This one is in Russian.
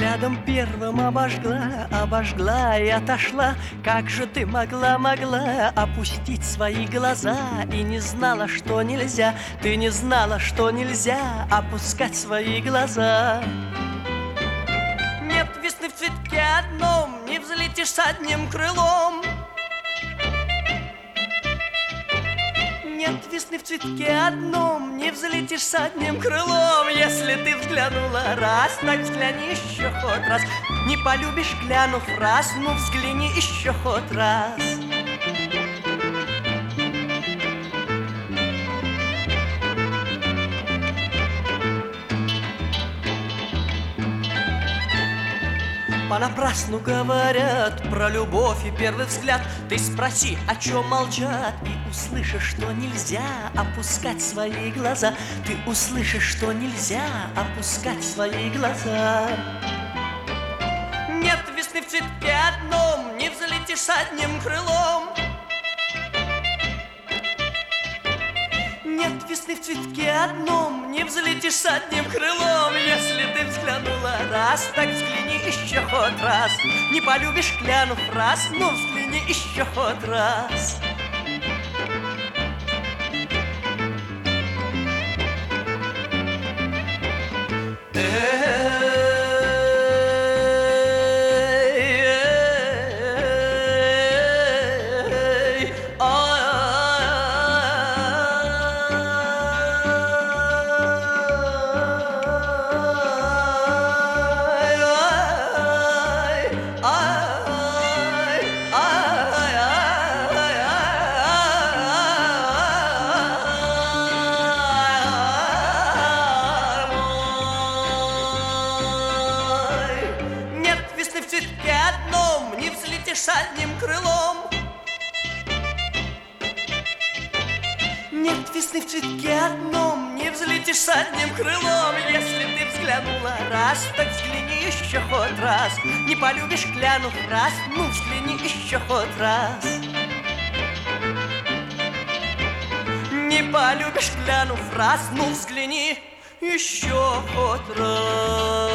взглядом первым обожгла и отошла. Как же ты могла опустить свои глаза и не знала, что нельзя, ты не знала, что нельзя опускать свои глаза. Нет весны в цветке одном, не взлетишь с одним крылом. Нет весны в цветке одном, не взлетишь с одним крылом. Если ты взглянула раз, так взгляни еще хоть раз. Не полюбишь, глянув раз, ну взгляни еще хоть раз. Понапрасну говорят про любовь и первый взгляд. Ты спроси, о чем молчат, и услышишь, что нельзя опускать свои глаза. Ты услышишь, что нельзя опускать свои глаза. Нет весны в цветке одном, не взлетишь с одним крылом. Нет весны в цветке одном, не взлетишь с одним крылом. Если ты взглянула раз, так взгляни еще хоть раз. Не полюбишь, глянув раз, ну взгляни еще хоть раз. С одним крылом. Нет весны в цветке одном, не взлетишь с одним крылом. Если ты взглянула раз, так взгляни еще хоть раз. Не полюбишь, глянув раз, ну взгляни еще хоть раз. Не полюбишь, глянув раз, ну взгляни еще хоть раз.